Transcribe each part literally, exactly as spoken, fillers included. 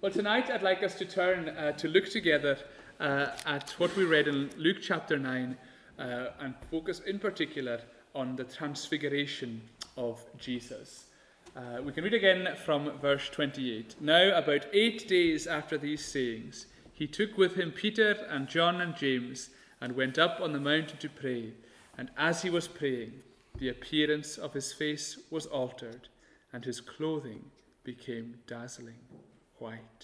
Well, tonight I'd like us to turn uh, to look together uh, at what we read in Luke chapter nine uh, and focus in particular on the transfiguration of Jesus. Uh, we can read again from verse twenty-eight. Now, about eight days after these sayings, he took with him Peter and John and James and went up on the mountain to pray. And as he was praying, the appearance of his face was altered, and his clothing became dazzling white.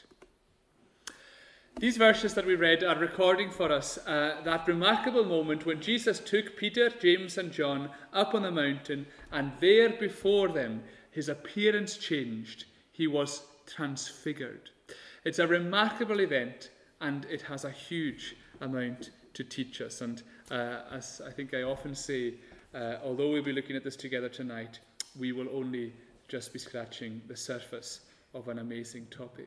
These verses that we read are recording for us uh, that remarkable moment when Jesus took Peter, James and John up on the mountain, and there before them his appearance changed. He was transfigured. It's a remarkable event, and it has a huge amount to teach us. And uh, as I think I often say, uh, although we'll be looking at this together tonight, we will only just be scratching the surface of an amazing topic.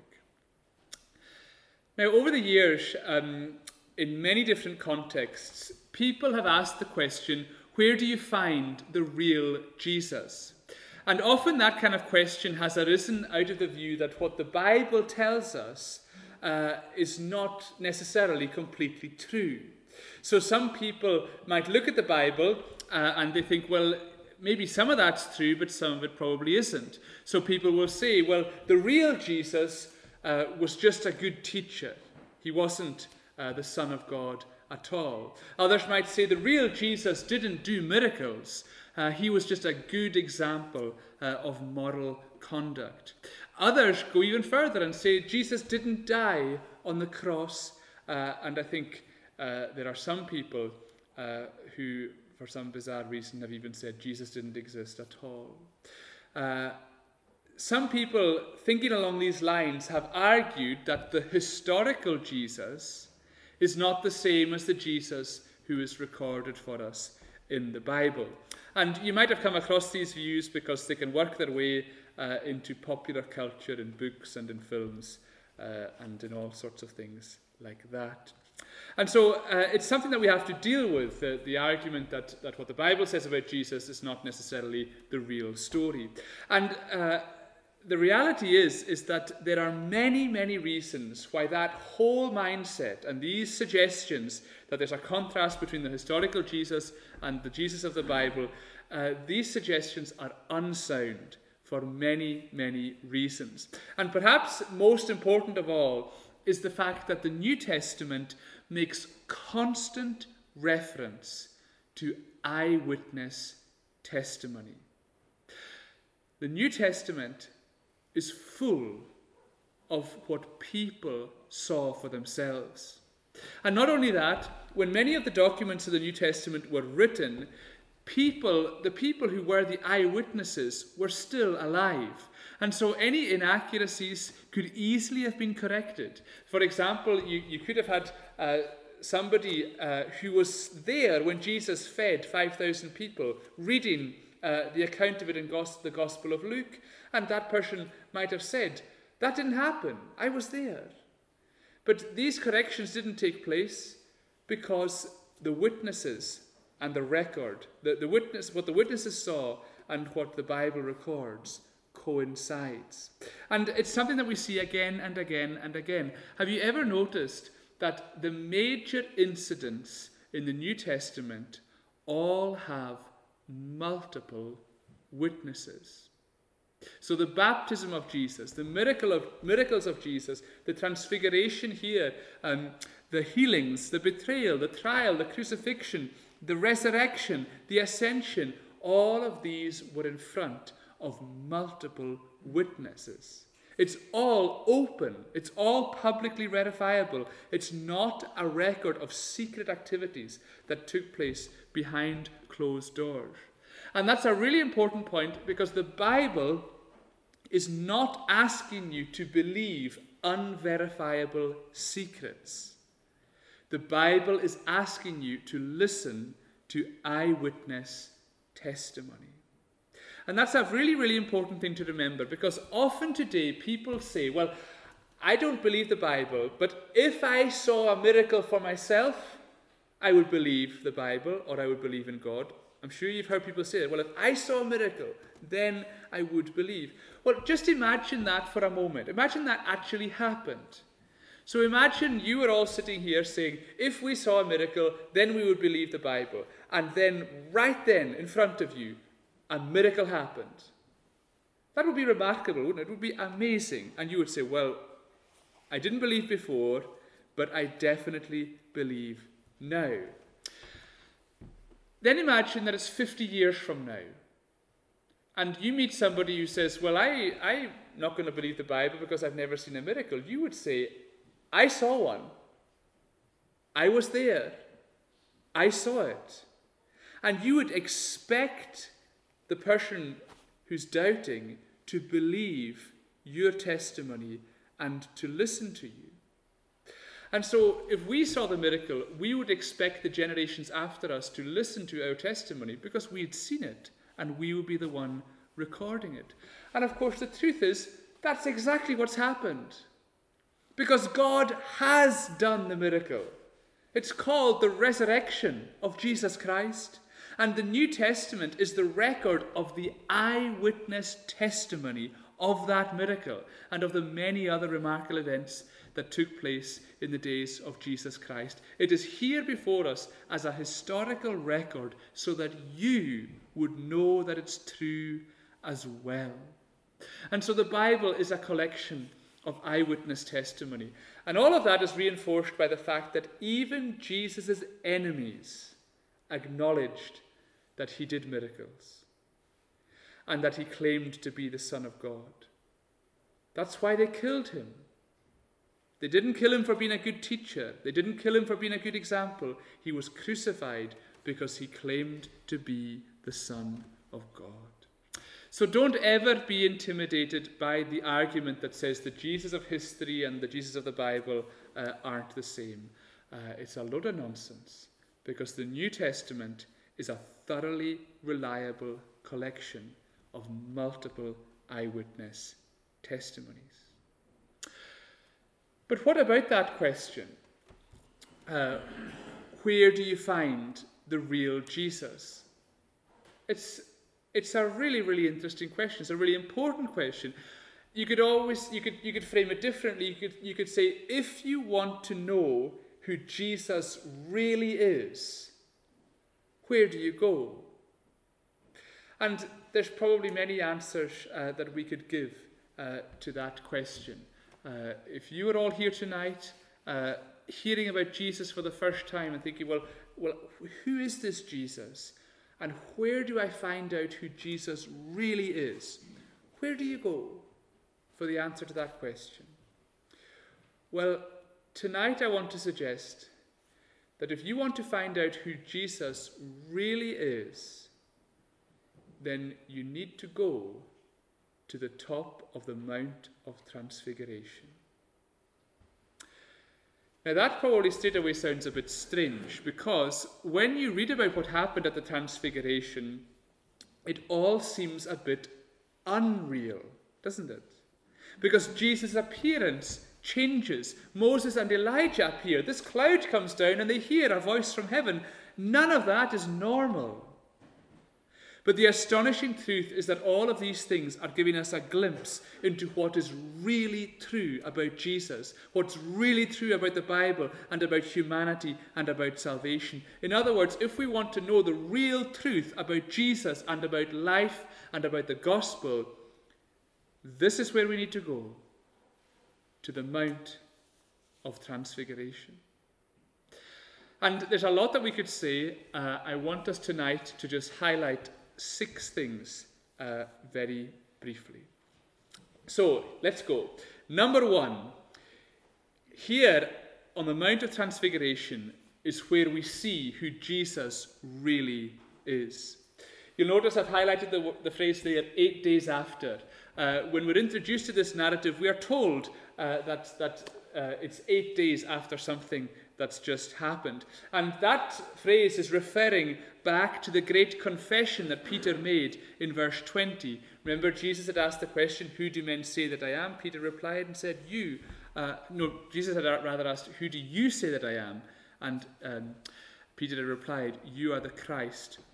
Now, over the years, um, in many different contexts, people have asked the question, where do you find the real Jesus? And often that kind of question has arisen out of the view that what the Bible tells us uh, is not necessarily completely true. So some people might look at the Bible uh, and they think, well, maybe some of that's true, but some of it probably isn't. So people will say, well, the real Jesus uh, was just a good teacher. He wasn't uh, the Son of God at all. Others might say the real Jesus didn't do miracles. Uh, he was just a good example uh, of moral conduct. Others go even further and say Jesus didn't die on the cross. Uh, and I think uh, there are some people uh, who, for some bizarre reason, have even said Jesus didn't exist at all. Uh, some people, thinking along these lines, have argued that the historical Jesus is not the same as the Jesus who is recorded for us in the Bible. And you might have come across these views because they can work their way uh, into popular culture in books and in films uh, and in all sorts of things like that. And so uh, it's something that we have to deal with, uh, the argument that, that what the Bible says about Jesus is not necessarily the real story. And uh, the reality is, is that there are many, many reasons why that whole mindset and these suggestions that there's a contrast between the historical Jesus and the Jesus of the Bible, uh, these suggestions are unsound for many, many reasons. And perhaps most important of all is the fact that the New Testament makes constant reference to eyewitness testimony. The New Testament is full of what people saw for themselves. And not only that, when many of the documents of the New Testament were written, people, the people who were the eyewitnesses were still alive. And so any inaccuracies could easily have been corrected. For example, you, you could have had uh, somebody uh, who was there when Jesus fed five thousand people, reading uh, the account of it in gos- the Gospel of Luke, and that person might have said, that didn't happen, I was there. But these corrections didn't take place because the witnesses and the record, the, the witness, what the witnesses saw and what the Bible records coincides. And it's something that we see again and again and again. Have you ever noticed that the major incidents in the New Testament all have multiple witnesses? So the baptism of Jesus, the miracle of miracles of Jesus, the transfiguration here, um, the healings, the betrayal, the trial, the crucifixion, the resurrection, the ascension, all of these were in front of multiple witnesses. It's all open. It's all publicly verifiable. It's not a record of secret activities that took place behind closed doors. And that's a really important point because the Bible is not asking you to believe unverifiable secrets. The Bible is asking you to listen to eyewitness testimony. And that's a really, really important thing to remember because often today people say, well, I don't believe the Bible, but if I saw a miracle for myself, I would believe the Bible or I would believe in God. I'm sure you've heard people say that. Well, if I saw a miracle, then I would believe. Well, just imagine that for a moment. Imagine that actually happened. So imagine you were all sitting here saying, if we saw a miracle, then we would believe the Bible. And then, right then, in front of you, a miracle happened. That would be remarkable, wouldn't it? It would be amazing. And you would say, well, I didn't believe before, but I definitely believe now. Then imagine that it's fifty years from now. And you meet somebody who says, well, I, I'm not going to believe the Bible because I've never seen a miracle. You would say, I saw one. I was there. I saw it. And you would expect the person who's doubting to believe your testimony and to listen to you. And so if we saw the miracle, we would expect the generations after us to listen to our testimony because we'd seen it and we would be the one recording it. And of course the truth is, that's exactly what's happened. Because God has done the miracle. It's called the resurrection of Jesus Christ. And the New Testament is the record of the eyewitness testimony of that miracle and of the many other remarkable events that took place in the days of Jesus Christ. It is here before us as a historical record so that you would know that it's true as well. And so the Bible is a collection of eyewitness testimony. And all of that is reinforced by the fact that even Jesus' enemies acknowledged that he did miracles and that he claimed to be the Son of God. That's why they killed him. They didn't kill him for being a good teacher. They didn't kill him for being a good example. He was crucified because he claimed to be the Son of God. So don't ever be intimidated by the argument that says the Jesus of history and the Jesus of the Bible uh, aren't the same. Uh, it's a load of nonsense, because the New Testament is a thoroughly reliable collection of multiple eyewitness testimonies. But what about that question? Uh, where do you find the real Jesus? It's It's a really, really interesting question. It's a really important question. You could always, you could, you could frame it differently. You could, you could say, if you want to know who Jesus really is, where do you go? And there's probably many answers uh, that we could give uh, to that question. Uh, if you were all here tonight, uh, hearing about Jesus for the first time and thinking, well, well, who is this Jesus? And where do I find out who Jesus really is? Where do you go for the answer to that question? Well, tonight I want to suggest that if you want to find out who Jesus really is, then you need to go to the top of the Mount of Transfiguration. Now that probably straight away sounds a bit strange, because when you read about what happened at the Transfiguration, it all seems a bit unreal, doesn't it? Because Jesus' appearance changes. Moses and Elijah appear. This cloud comes down and they hear a voice from heaven. None of that is normal. But the astonishing truth is that all of these things are giving us a glimpse into what is really true about Jesus, what's really true about the Bible and about humanity and about salvation. In other words, if we want to know the real truth about Jesus and about life and about the gospel, this is where we need to go, to the Mount of Transfiguration. And there's a lot that we could say. Uh, I want us tonight to just highlight six things uh, very briefly. So let's go. Number one, here on the Mount of Transfiguration is where we see who Jesus really is. You'll notice I've highlighted the, the phrase there, eight days after. Uh, when we're introduced to this narrative, we are told uh, that, that uh, it's eight days after something that's just happened. And that phrase is referring back to the great confession that Peter made in verse twenty. Remember, Jesus had asked the question, who do men say that I am? Peter replied and said, you. Uh, no, Jesus had rather asked, who do you say that I am? And um, Peter had replied, you are the Christ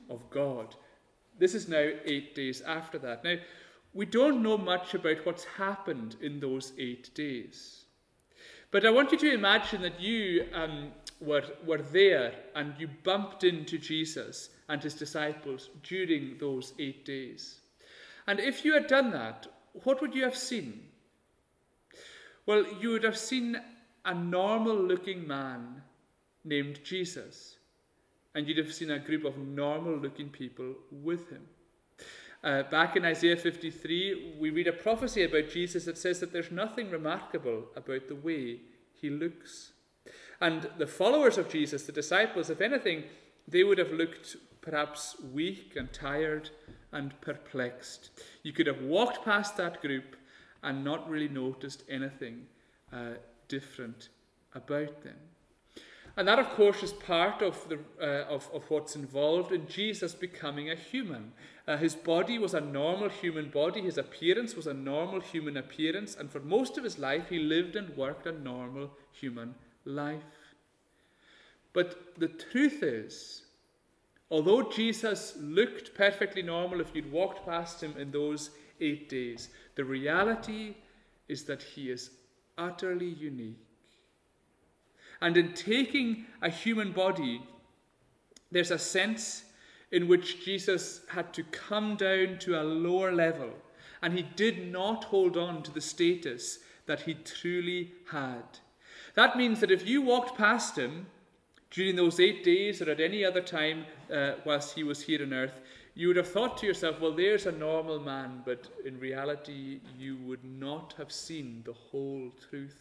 of God. This is now eight days after that. Now, we don't know much about what's happened in those eight days. But I want you to imagine that you um, were, were there and you bumped into Jesus and his disciples during those eight days. And if you had done that, what would you have seen? Well, you would have seen a normal-looking man named Jesus. And you'd have seen a group of normal-looking people with him. Uh, back in Isaiah fifty-three, we read a prophecy about Jesus that says that there's nothing remarkable about the way he looks. And the followers of Jesus, the disciples, if anything, they would have looked perhaps weak and tired and perplexed. You could have walked past that group and not really noticed anything uh, different about them. And that, of course, is part of, the, uh, of, of what's involved in Jesus becoming a human. Uh, his body was a normal human body. His appearance was a normal human appearance. And for most of his life, he lived and worked a normal human life. But the truth is, although Jesus looked perfectly normal if you'd walked past him in those eight days, the reality is that he is utterly unique. And in taking a human body, there's a sense in which Jesus had to come down to a lower level, and he did not hold on to the status that he truly had. That means that if you walked past him during those eight days or at any other time uh, whilst he was here on earth, you would have thought to yourself, well, there's a normal man, but in reality, you would not have seen the whole truth.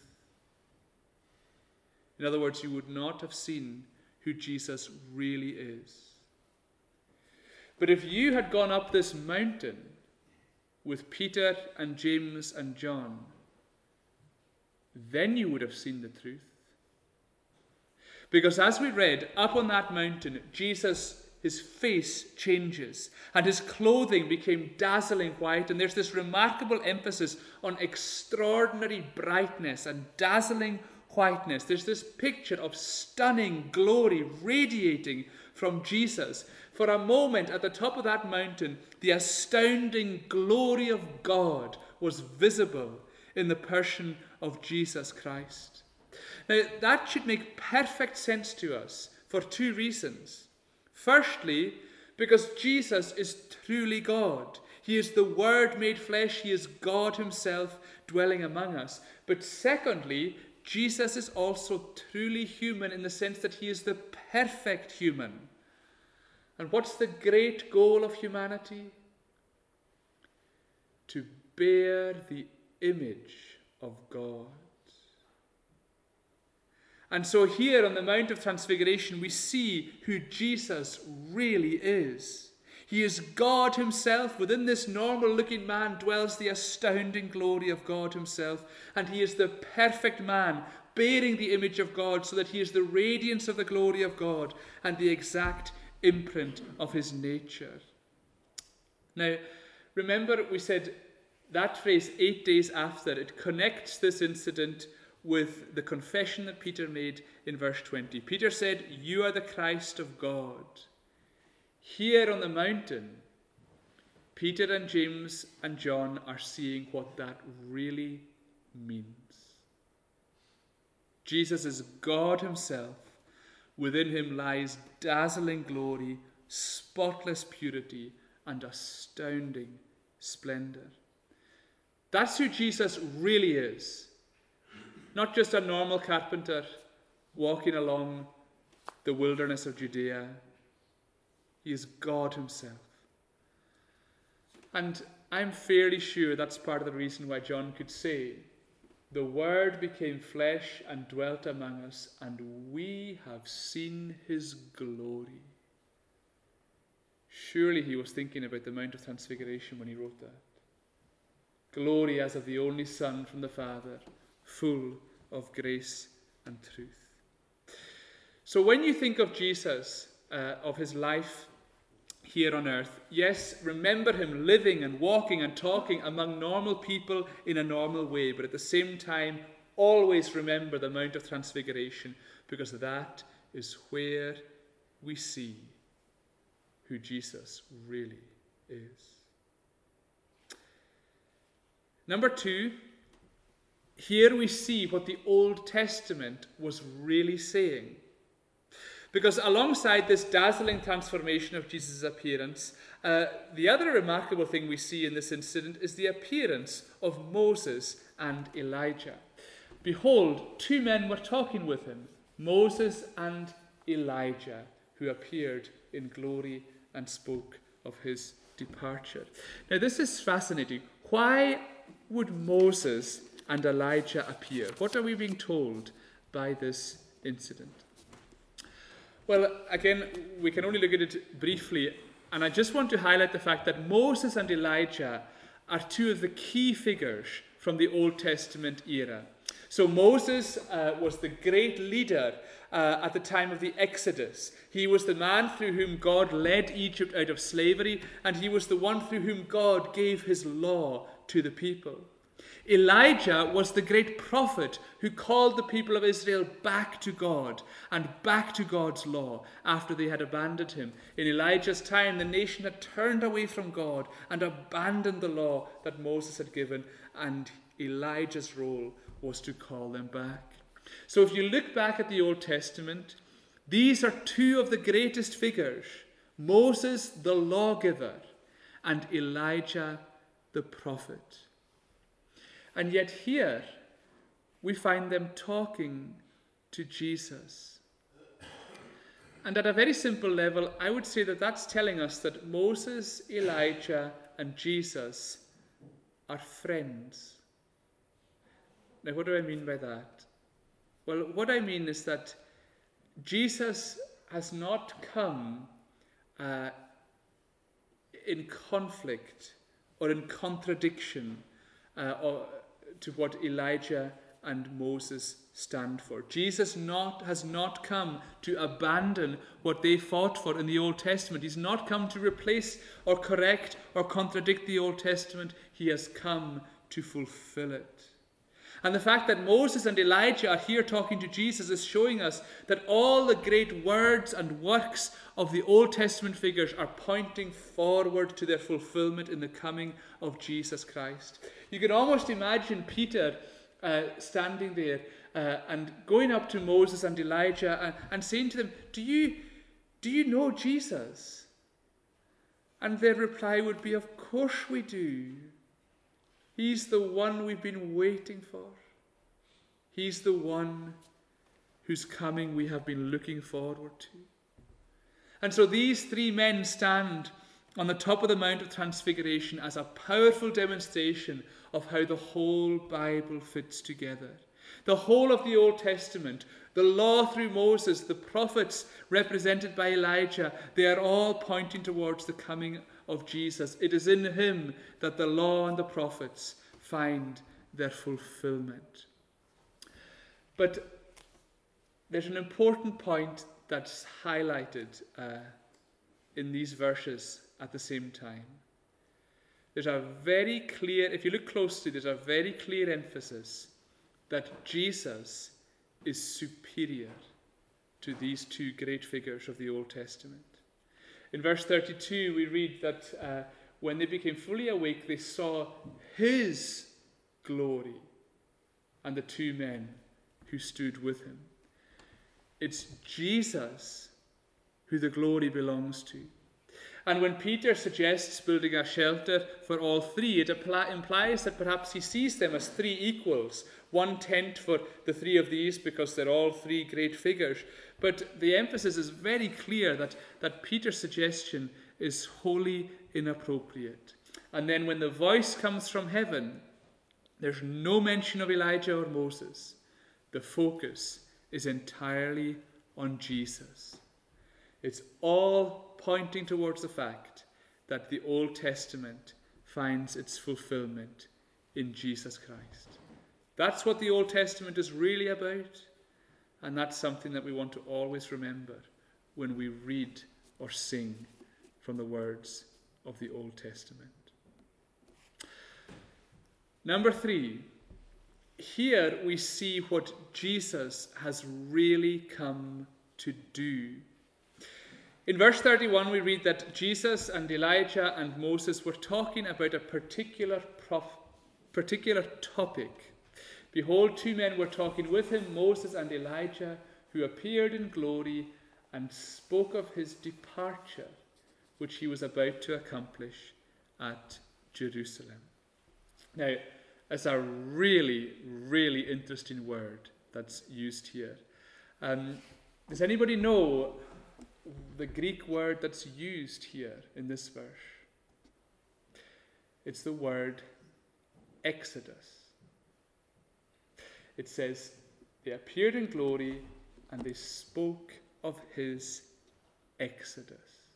In other words, you would not have seen who Jesus really is. But if you had gone up this mountain with Peter and James and John, then you would have seen the truth. Because as we read, up on that mountain, Jesus, his face changes, and his clothing became dazzling white, and there's this remarkable emphasis on extraordinary brightness and dazzling whiteness. There's this picture of stunning glory radiating from Jesus. For a moment at the top of that mountain, the astounding glory of God was visible in the person of Jesus Christ. Now, that should make perfect sense to us for two reasons. Firstly, because Jesus is truly God. He is the Word made flesh. He is God himself dwelling among us. But secondly, Jesus is also truly human in the sense that he is the perfect human. And what's the great goal of humanity? To bear the image of God. And so here on the Mount of Transfiguration, we see who Jesus really is. He is God himself. Within this normal-looking man dwells the astounding glory of God himself. And he is the perfect man, bearing the image of God, so that he is the radiance of the glory of God and the exact imprint of his nature. Now, remember we said that phrase, eight days after, it connects this incident with the confession that Peter made in verse twenty. Peter said, "You are the Christ of God." Here on the mountain, Peter and James and John are seeing what that really means. Jesus is God himself. Within him lies dazzling glory, spotless purity, and astounding splendor. That's who Jesus really is. Not just a normal carpenter walking along the wilderness of Judea. He is God himself. And I'm fairly sure that's part of the reason why John could say, "The Word became flesh and dwelt among us, and we have seen his glory." Surely he was thinking about the Mount of Transfiguration when he wrote that. Glory as of the only Son from the Father, full of grace and truth. So when you think of Jesus, uh, of his life here on earth, yes, remember him living and walking and talking among normal people in a normal way, but at the same time, always remember the Mount of Transfiguration, because that is where we see who Jesus really is. Number two, here we see what the Old Testament was really saying. Because alongside this dazzling transformation of Jesus' appearance, uh, the other remarkable thing we see in this incident is the appearance of Moses and Elijah. Behold, two men were talking with him, Moses and Elijah, who appeared in glory and spoke of his departure. Now, this is fascinating. Why would Moses and Elijah appear? What are we being told by this incident? Well, again, we can only look at it briefly, and I just want to highlight the fact that Moses and Elijah are two of the key figures from the Old Testament era. So Moses uh, was the great leader uh, at the time of the Exodus. He was the man through whom God led Egypt out of slavery, and he was the one through whom God gave his law to the people. Elijah was the great prophet who called the people of Israel back to God and back to God's law after they had abandoned him. In Elijah's time, the nation had turned away from God and abandoned the law that Moses had given, and Elijah's role was to call them back. So if you look back at the Old Testament, these are two of the greatest figures, Moses the lawgiver and Elijah the prophet. And yet here we find them talking to Jesus. And at a very simple level, I would say that that's telling us that Moses, Elijah, and Jesus are friends. Now, what do I mean by that? Well, what I mean is that Jesus has not come uh, in conflict or in contradiction uh, or to what Elijah and Moses stand for. Jesus not, has not come to abandon what they fought for in the Old Testament. He's not come to replace or correct or contradict the Old Testament. He has come to fulfill it. And the fact that Moses and Elijah are here talking to Jesus is showing us that all the great words and works of the Old Testament figures are pointing forward to their fulfillment in the coming of Jesus Christ. You can almost imagine Peter uh, standing there uh, and going up to Moses and Elijah and, and saying to them, do you, do you know Jesus? And their reply would be, of course we do. He's the one we've been waiting for. He's the one whose coming we have been looking forward to. And so these three men stand on the top of the Mount of Transfiguration as a powerful demonstration of how the whole Bible fits together. The whole of the Old Testament, the law through Moses, the prophets represented by Elijah, they are all pointing towards the coming of Jesus. It is in him that the law and the prophets find their fulfillment. But there's an important point that's highlighted uh, in these verses at the same time. There's a very clear, if you look closely, there's a very clear emphasis that Jesus is superior to these two great figures of the Old Testament. In verse thirty-two, we read that uh, when they became fully awake, they saw his glory and the two men who stood with him. It's Jesus who the glory belongs to. And when Peter suggests building a shelter for all three, it apply, implies that perhaps he sees them as three equals. One tent for the three of these because they're all three great figures. But the emphasis is very clear that, that Peter's suggestion is wholly inappropriate. And then when the voice comes from heaven, there's no mention of Elijah or Moses. The focus is entirely on Jesus. It's all pointing towards the fact that the Old Testament finds its fulfillment in Jesus Christ. That's what the Old Testament is really about, and that's something that we want to always remember when we read or sing from the words of the Old Testament. Number three, here we see what Jesus has really come to do. In verse thirty-one, we read that Jesus and Elijah and Moses were talking about a particular, prof- particular topic. Behold, two men were talking with him, Moses and Elijah, who appeared in glory and spoke of his departure, which he was about to accomplish at Jerusalem. Now, it's a really, really interesting word that's used here. Um, does anybody know the Greek word that's used here in this verse? It's the word Exodus. It says, they appeared in glory and they spoke of his exodus.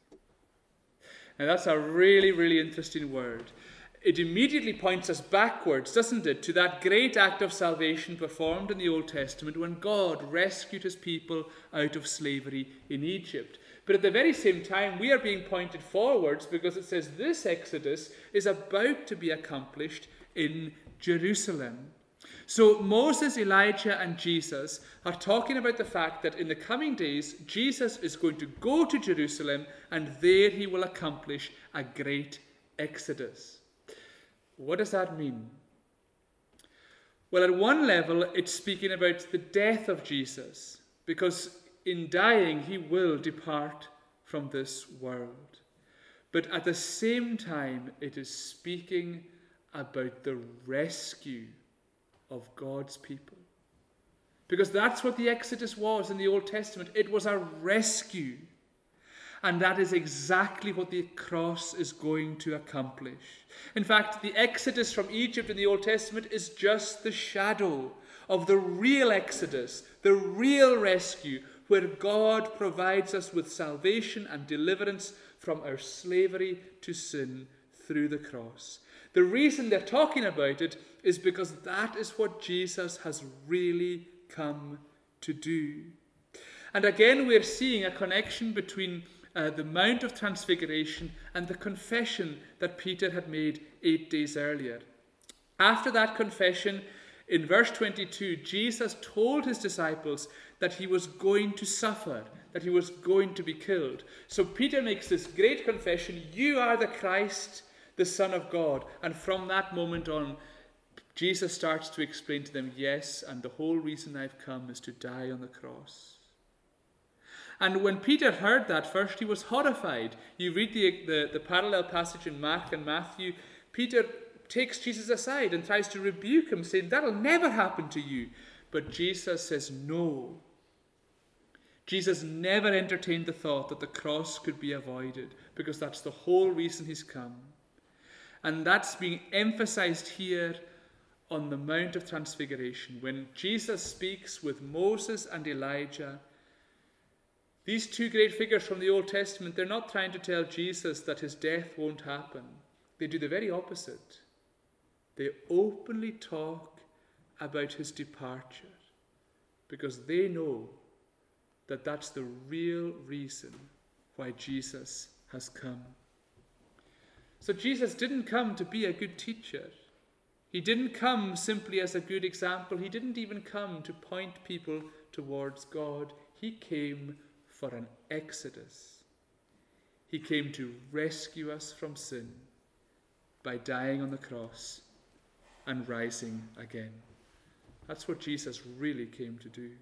Now that's a really, really interesting word. It immediately points us backwards, doesn't it, to that great act of salvation performed in the Old Testament when God rescued his people out of slavery in Egypt. But at the very same time, we are being pointed forwards because it says this exodus is about to be accomplished in Jerusalem. So Moses, Elijah, and Jesus are talking about the fact that in the coming days, Jesus is going to go to Jerusalem and there he will accomplish a great exodus. What does that mean? Well, at one level, it's speaking about the death of Jesus, because in dying, he will depart from this world. But at the same time, it is speaking about the rescue of God's people. Because that's what the Exodus was in the Old Testament. It was a rescue. And that is exactly what the cross is going to accomplish. In fact, the Exodus from Egypt in the Old Testament is just the shadow of the real Exodus, the real rescue, where God provides us with salvation and deliverance from our slavery to sin through the cross. The reason they're talking about it is because that is what Jesus has really come to do. And again, we're seeing a connection between uh, the Mount of Transfiguration and the confession that Peter had made eight days earlier. After that confession, in verse twenty-two, Jesus told his disciples that he was going to suffer, that he was going to be killed. So Peter makes this great confession, you are the Christ, the Son of God. And from that moment on, Jesus starts to explain to them, yes, and the whole reason I've come is to die on the cross. And when Peter heard that, first he was horrified. You read the, the, the parallel passage in Mark and Matthew. Peter takes Jesus aside and tries to rebuke him, saying, that'll never happen to you. But Jesus says, no. Jesus never entertained the thought that the cross could be avoided, because that's the whole reason he's come. And that's being emphasized here on the Mount of Transfiguration. When Jesus speaks with Moses and Elijah, these two great figures from the Old Testament, they're not trying to tell Jesus that his death won't happen. They do the very opposite. They openly talk about his departure because they know that that's the real reason why Jesus has come. So Jesus didn't come to be a good teacher. He didn't come simply as a good example. He didn't even come to point people towards God. He came for an exodus. He came to rescue us from sin by dying on the cross and rising again. That's what Jesus really came to do.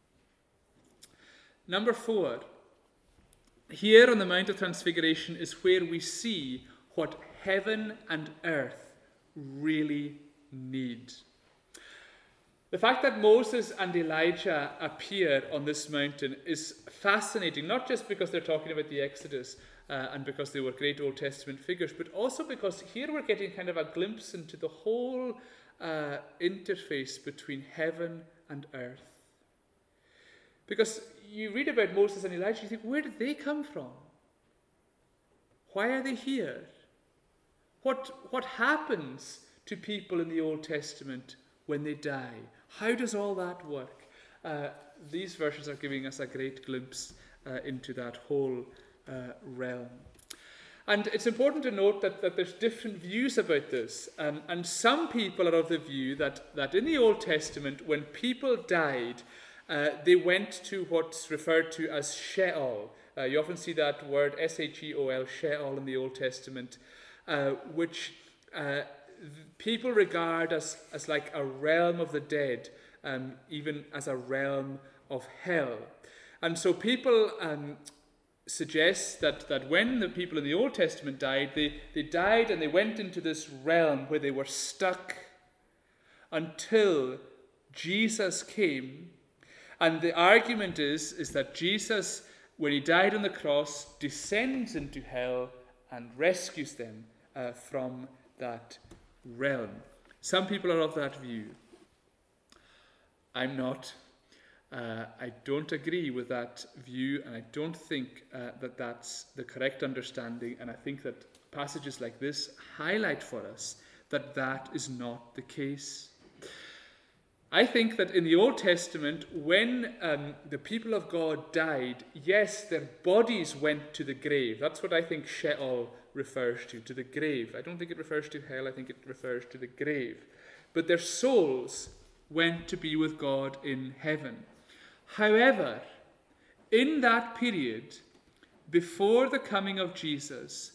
Number four, here on the Mount of Transfiguration is where we see what heaven and earth really need. The fact that Moses and Elijah appear on this mountain is fascinating, not just because they're talking about the Exodus uh, and because they were great Old Testament figures, but also because here we're getting kind of a glimpse into the whole uh, interface between heaven and earth. Because you read about Moses and Elijah, you think, where did they come from? Why are they here? What, what happens to people in the Old Testament when they die? How does all that work? Uh, these verses are giving us a great glimpse uh, into that whole uh, realm. And it's important to note that, that there's different views about this. Um, and some people are of the view that, that in the Old Testament, when people died, uh, they went to what's referred to as Sheol. Uh, you often see that word S H E O L, Sheol, in the Old Testament, uh, which uh, people regard as, as like a realm of the dead, um, even as a realm of hell. And so people um, suggest that, that when the people in the Old Testament died, they, they died and they went into this realm where they were stuck until Jesus came. And the argument is, is that Jesus, when he died on the cross, descends into hell and rescues them uh, from that realm. Some people are of that view. I'm not. Uh, I don't agree with that view, and I don't think uh, that that's the correct understanding, and I think that passages like this highlight for us that that is not the case. I think that in the Old Testament, when um, the people of God died, yes, their bodies went to the grave. That's what I think Sheol refers to, to the grave. I don't think it refers to hell, I think it refers to the grave. But their souls went to be with God in heaven. However, in that period, before the coming of Jesus,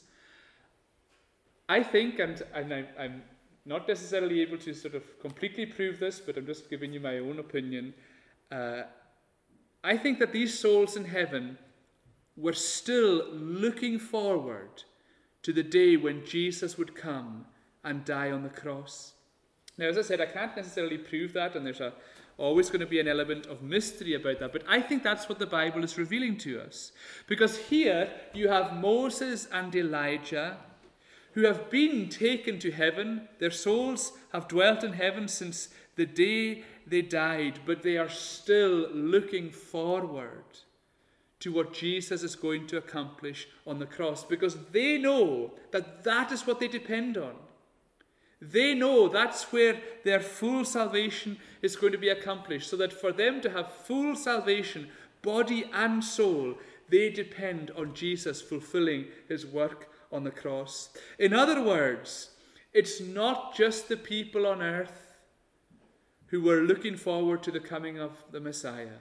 I think, and, and I, I'm not necessarily able to sort of completely prove this, but I'm just giving you my own opinion, uh, I think that these souls in heaven were still looking forward to the day when Jesus would come and die on the cross. Now, as I said, I can't necessarily prove that, and there's a always going to be an element of mystery about that. But I think that's what the Bible is revealing to us. Because here you have Moses and Elijah who have been taken to heaven. Their souls have dwelt in heaven since the day they died. But they are still looking forward to what Jesus is going to accomplish on the cross. Because they know that that is what they depend on. They know that's where their full salvation is going to be accomplished. So that for them to have full salvation, body and soul, they depend on Jesus fulfilling his work on the cross. In other words, it's not just the people on earth who were looking forward to the coming of the Messiah.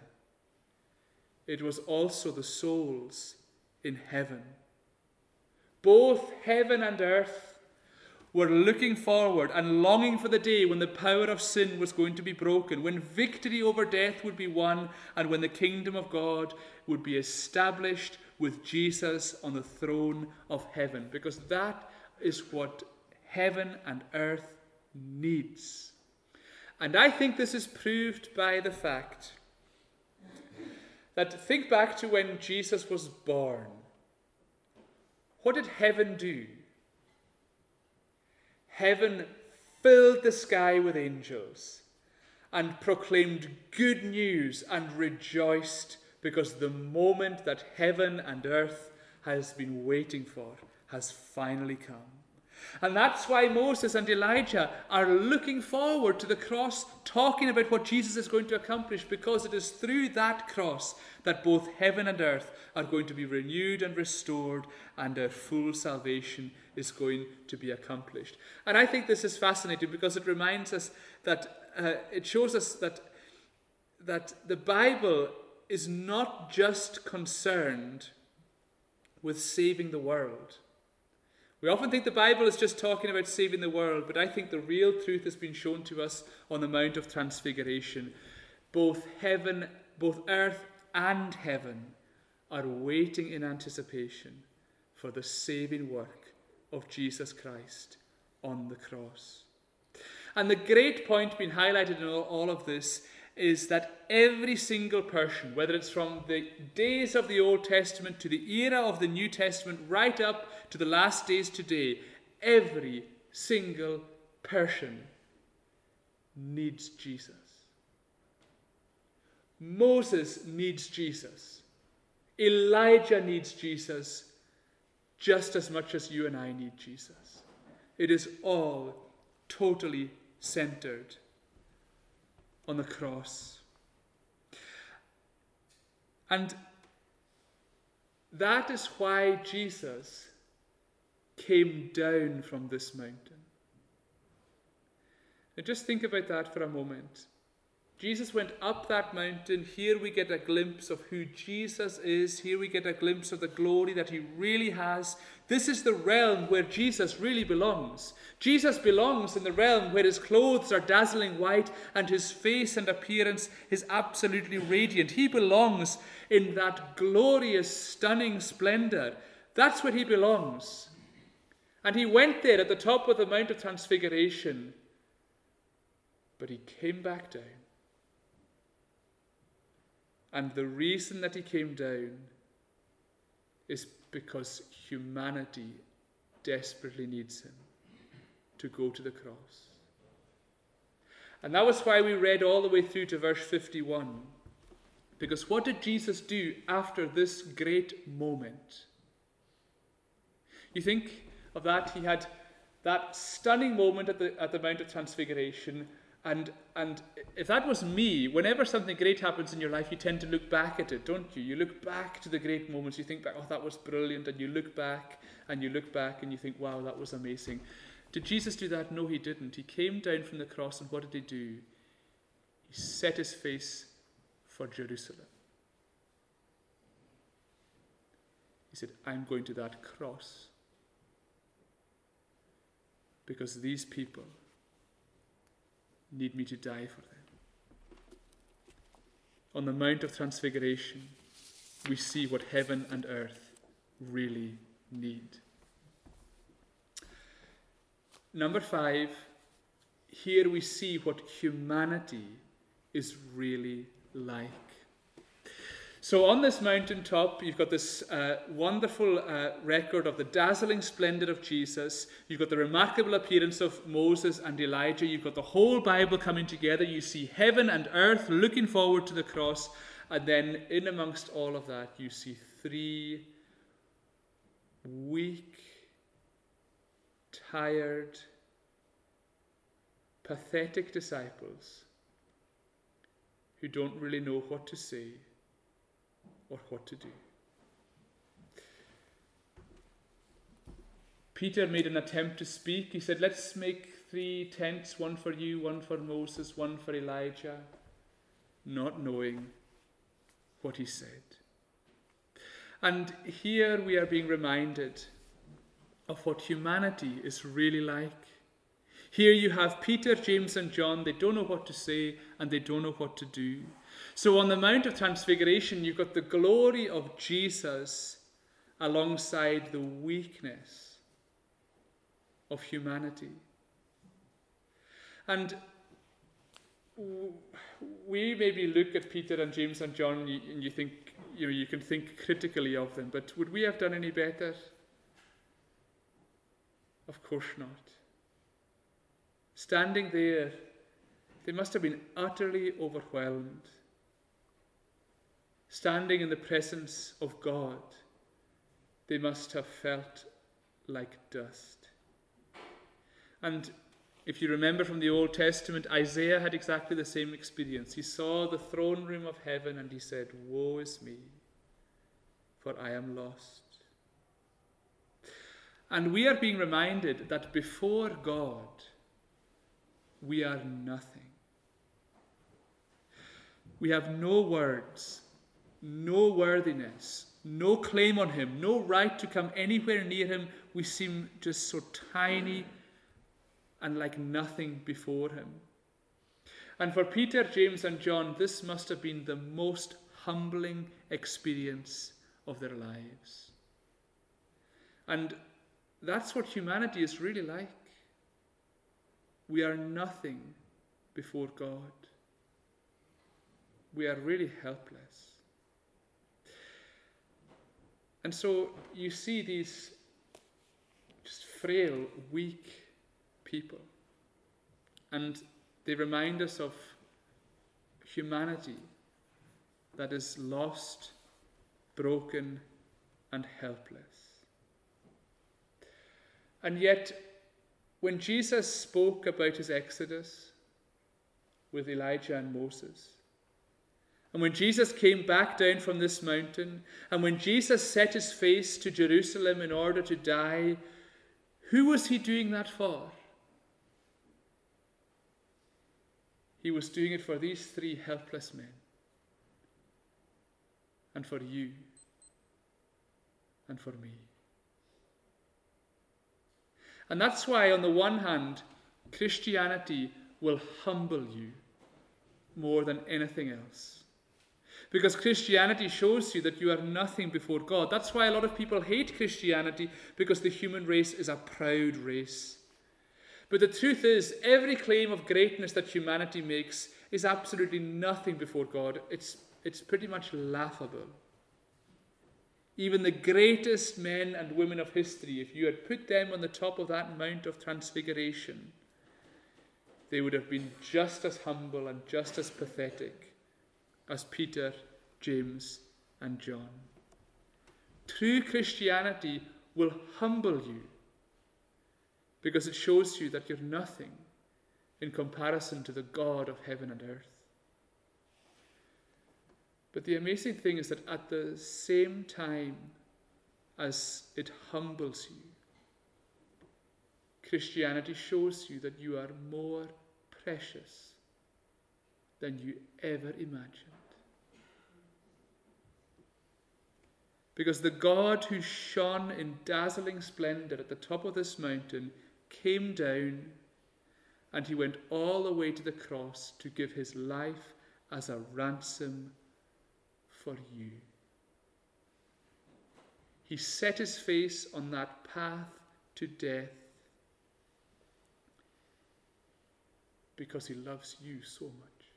It was also the souls in heaven. Both heaven and earth were looking forward and longing for the day when the power of sin was going to be broken, when victory over death would be won, and when the kingdom of God would be established with Jesus on the throne of heaven. Because that is what heaven and earth needs. And I think this is proved by the fact that, think back to when Jesus was born. What did heaven do? Heaven filled the sky with angels and proclaimed good news and rejoiced because the moment that heaven and earth has been waiting for has finally come. And that's why Moses and Elijah are looking forward to the cross, talking about what Jesus is going to accomplish, because it is through that cross that both heaven and earth are going to be renewed and restored, and their full salvation is going to be accomplished. And I think this is fascinating because it reminds us that, uh, it shows us that, that the Bible is not just concerned with saving the world. We often think the Bible is just talking about saving the world, but I think the real truth has been shown to us on the Mount of Transfiguration. Both heaven, both earth and heaven are waiting in anticipation for the saving work of Jesus Christ on the cross. And the great point being highlighted in all, all of this is that every single person, whether it's from the days of the Old Testament to the era of the New Testament, right up to the last days today, every single person needs Jesus. Moses needs Jesus. Elijah needs Jesus just as much as you and I need Jesus. It is all totally centered on the cross. And that is why Jesus came down from this mountain. Now just think about that for a moment. Jesus went up that mountain. Here we get a glimpse of who Jesus is. Here we get a glimpse of the glory that he really has. This is the realm where Jesus really belongs. Jesus belongs in the realm where his clothes are dazzling white and his face and appearance is absolutely radiant. He belongs in that glorious, stunning splendor. That's where he belongs. And he went there at the top of the Mount of Transfiguration, but he came back down. And the reason that he came down is because humanity desperately needs him to go to the cross. And that was why we read all the way through to verse fifty-one. Because what did Jesus do after this great moment? You think of that, he had that stunning moment at the, at the Mount of Transfiguration. And and if that was me, whenever something great happens in your life, you tend to look back at it, don't you? You look back to the great moments. You think back, oh, that was brilliant. And you look back and you look back and you think, wow, that was amazing. Did Jesus do that? No, he didn't. He came down from the cross, and what did he do? He set his face for Jerusalem. He said, I'm going to that cross because these people need me to die for them. On the Mount of Transfiguration, we see what heaven and earth really need. Number five, here we see what humanity is really like. So on this mountaintop, you've got this uh, wonderful uh, record of the dazzling splendor of Jesus. You've got the remarkable appearance of Moses and Elijah. You've got the whole Bible coming together. You see heaven and earth looking forward to the cross. And then in amongst all of that, you see three weak, tired, pathetic disciples who don't really know what to say or what to do. Peter made an attempt to speak. He said, let's make three tents, one for you, one for Moses, one for Elijah, not knowing what he said. And here we are being reminded of what humanity is really like. Here you have Peter, James, and John. They don't know what to say and they don't know what to do. So on the Mount of Transfiguration, you've got the glory of Jesus alongside the weakness of humanity. And we maybe look at Peter and James and John and you think, you know, you can think critically of them, but would we have done any better? Of course not. Standing there, they must have been utterly overwhelmed. Standing in the presence of God, they must have felt like dust. And if you remember from the Old Testament, Isaiah had exactly the same experience. He saw the throne room of heaven and he said, woe is me, for I am lost. And we are being reminded that before God, we are nothing. We have no words, no worthiness, no claim on him, no right to come anywhere near him. We seem just so tiny and like nothing before him. And for Peter, James, and John, this must have been the most humbling experience of their lives. And that's what humanity is really like. We are nothing before God. We are really helpless. And so you see these just frail, weak people. And they remind us of humanity that is lost, broken, and helpless. And yet, when Jesus spoke about his exodus with Elijah and Moses, and when Jesus came back down from this mountain, and when Jesus set his face to Jerusalem in order to die, who was he doing that for? He was doing it for these three helpless men. And for you. And for me. And that's why, on the one hand, Christianity will humble you more than anything else. Because Christianity shows you that you are nothing before God. That's why a lot of people hate Christianity, because the human race is a proud race. But the truth is, every claim of greatness that humanity makes is absolutely nothing before God. It's, it's pretty much laughable. Even the greatest men and women of history, if you had put them on the top of that Mount of Transfiguration, they would have been just as humble and just as pathetic as Peter, James, and John. True Christianity will humble you because it shows you that you're nothing in comparison to the God of heaven and earth. But the amazing thing is that at the same time as it humbles you, Christianity shows you that you are more precious than you ever imagined. Because the God who shone in dazzling splendor at the top of this mountain came down, and he went all the way to the cross to give his life as a ransom for you. He set his face on that path to death because he loves you so much.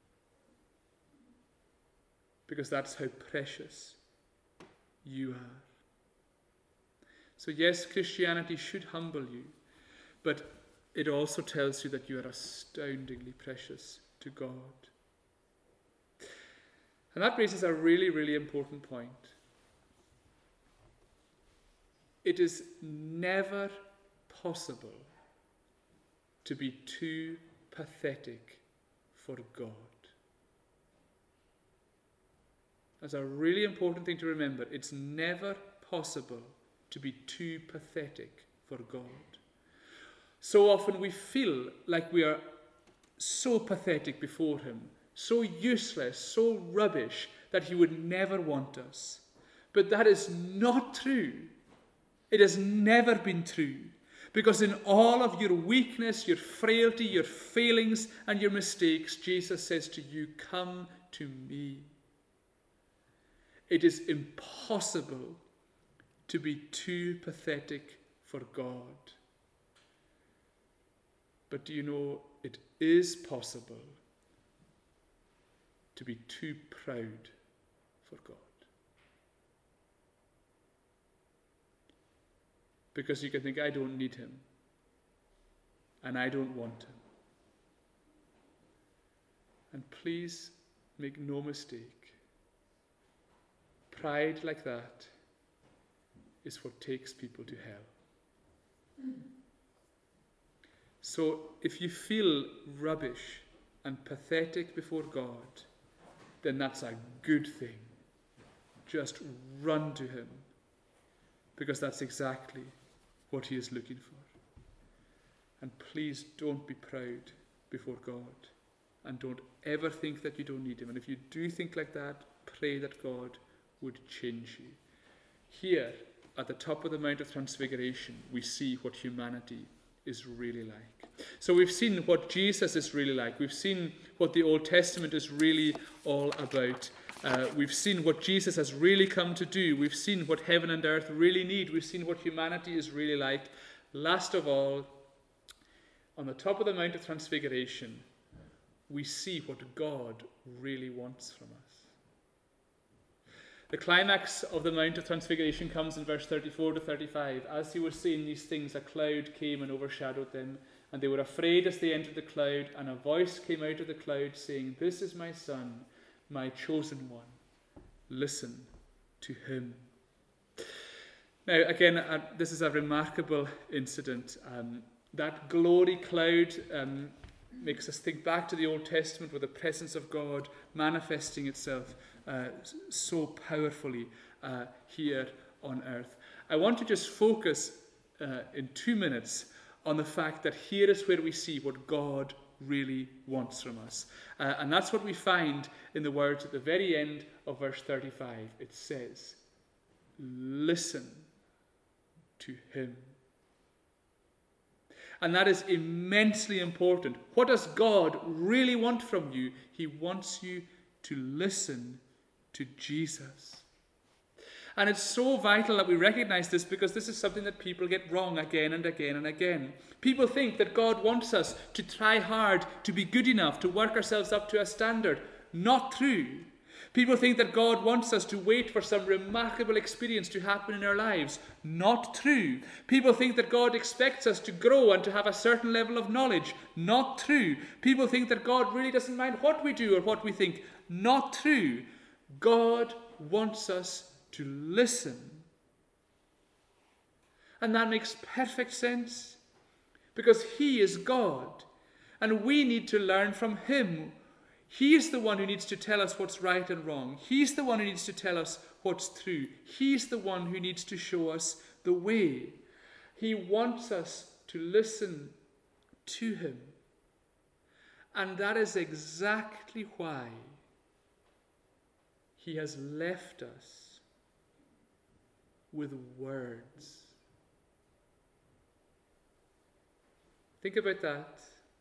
Because that's how precious you are. So yes, Christianity should humble you, but it also tells you that you are astoundingly precious to God. And that raises a really, really important point. It is never possible to be too pathetic for God. That's a really important thing to remember. It's never possible to be too pathetic for God. So often we feel like we are so pathetic before him, so useless, so rubbish, that he would never want us. But that is not true. It has never been true. Because in all of your weakness, your frailty, your failings, and your mistakes, Jesus says to you, "Come to me." It is impossible to be too pathetic for God. But do you know, it is possible to be too proud for God. Because you can think, I don't need him, and I don't want him. And please make no mistake, pride like that is what takes people to hell. Mm. So if you feel rubbish and pathetic before God, then that's a good thing. Just run to him, because that's exactly what he is looking for. And please don't be proud before God, and don't ever think that you don't need him. And if you do think like that, pray that God would change you. Here, at the top of the Mount of Transfiguration, we see what humanity is really like. So we've seen what Jesus is really like. We've seen what the Old Testament is really all about. Uh, we've seen what Jesus has really come to do. We've seen what heaven and earth really need. We've seen what humanity is really like. Last of all, on the top of the Mount of Transfiguration, we see what God really wants from us. The climax of the Mount of Transfiguration comes in verse thirty-four to thirty-five. As he was saying these things, a cloud came and overshadowed them, and they were afraid as they entered the cloud, and a voice came out of the cloud saying, "This is my son, my chosen one. Listen to him." Now, again, uh, this is a remarkable incident. Um, that glory cloud um, makes us think back to the Old Testament, with the presence of God manifesting itself uh, so powerfully uh, here on earth. I want to just focus uh, in two minutes on the fact that here is where we see what God really wants from us. Uh, and that's what we find in the words at the very end of verse thirty-five. It says, listen to him. And that is immensely important. What does God really want from you? He wants you to listen to Jesus. And it's so vital that we recognize this, because this is something that people get wrong again and again and again. People think that God wants us to try hard, to be good enough, to work ourselves up to a standard. Not true. People think that God wants us to wait for some remarkable experience to happen in our lives. Not true. People think that God expects us to grow and to have a certain level of knowledge. Not true. People think that God really doesn't mind what we do or what we think. Not true. God wants us to listen. And that makes perfect sense, because he is God and we need to learn from him. He is the one who needs to tell us what's right and wrong. He's the one who needs to tell us what's true. He's the one who needs to show us the way. He wants us to listen to him. And that is exactly why he has left us with words. Think about that.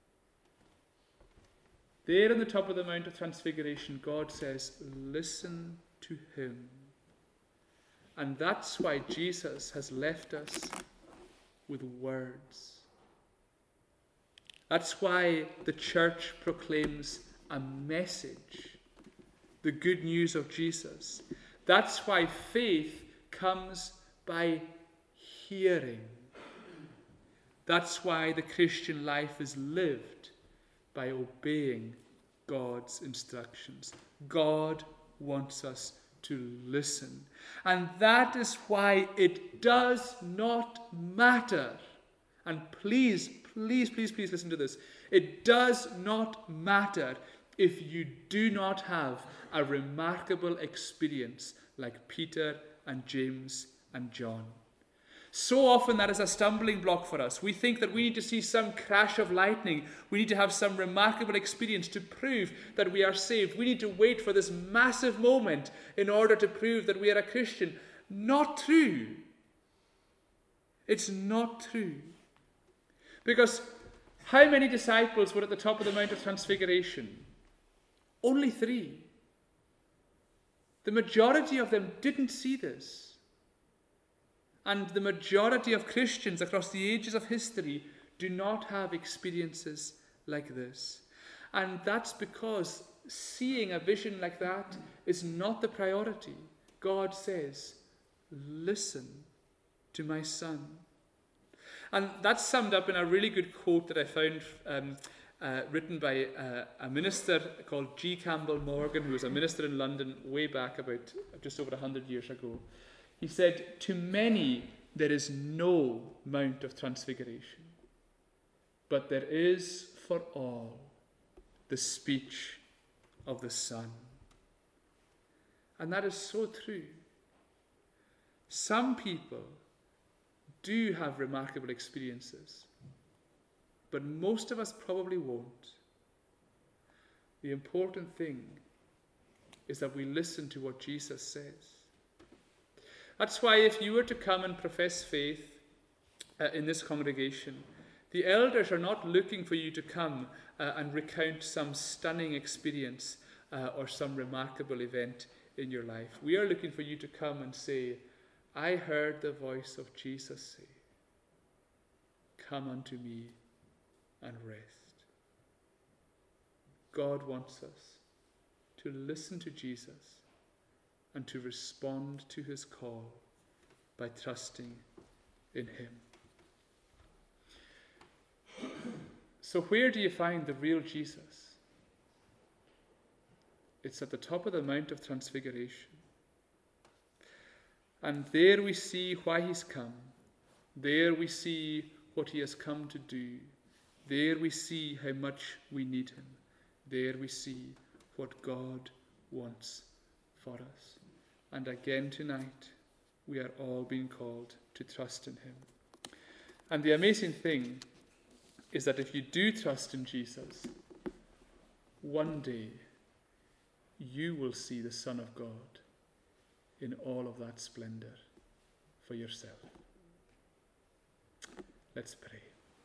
There on the top of the Mount of Transfiguration, God says, listen to him. And that's why Jesus has left us with words. That's why the church proclaims a message, the good news of Jesus. That's why faith comes by hearing. That's why the Christian life is lived by obeying God's instructions. God wants us to listen. And that is why it does not matter. And please, please, please, please listen to this. It does not matter if you do not have a remarkable experience like Peter and James and John. So often that is a stumbling block for us. We think that we need to see some crash of lightning. We need to have some remarkable experience to prove that we are saved. We need to wait for this massive moment in order to prove that we are a Christian. Not true. It's not true. Because how many disciples were at the top of the Mount of Transfiguration? Only three. The majority of them didn't see this. And the majority of Christians across the ages of history do not have experiences like this. And that's because seeing a vision like that is not the priority. God says, listen to my son. And that's summed up in a really good quote that I found um, uh, written by uh, a minister called G. Campbell Morgan, who was a minister in London way back about just over one hundred years ago. He said, to many there is no Mount of Transfiguration, but there is for all the speech of the Son. And that is so true. Some people do have remarkable experiences, but most of us probably won't. The important thing is that we listen to what Jesus says. That's why if you were to come and profess faith uh, in this congregation, the elders are not looking for you to come uh, and recount some stunning experience uh, or some remarkable event in your life. We are looking for you to come and say, I heard the voice of Jesus say, come unto me and rest. God wants us to listen to Jesus and to respond to his call by trusting in him. So where do you find the real Jesus? It's at the top of the Mount of Transfiguration. And there we see why he's come. There we see what he has come to do. There we see how much we need him. There we see what God wants for us. And again tonight, we are all being called to trust in him. And the amazing thing is that if you do trust in Jesus, one day you will see the Son of God in all of that splendor for yourself. Let's pray.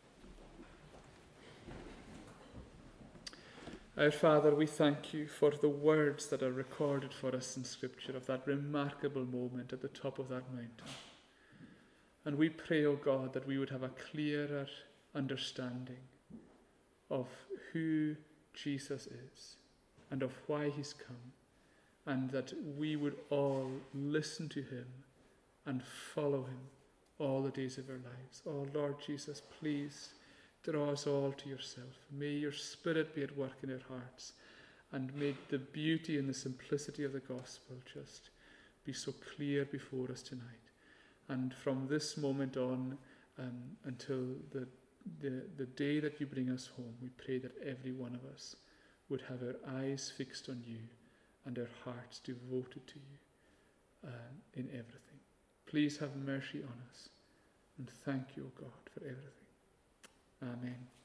Our Father, we thank you for the words that are recorded for us in Scripture of that remarkable moment at the top of that mountain. And we pray, O God, that we would have a clearer understanding of who Jesus is and of why he's come, and that we would all listen to him and follow him all the days of our lives. Oh, Lord Jesus, please draw us all to yourself. May your Spirit be at work in our hearts, and may the beauty and the simplicity of the gospel just be so clear before us tonight. And from this moment on um, until the, the, the day that you bring us home, we pray that every one of us would have our eyes fixed on you and our hearts devoted to you uh, in everything. Please have mercy on us, and thank you, O God, for everything. Amen.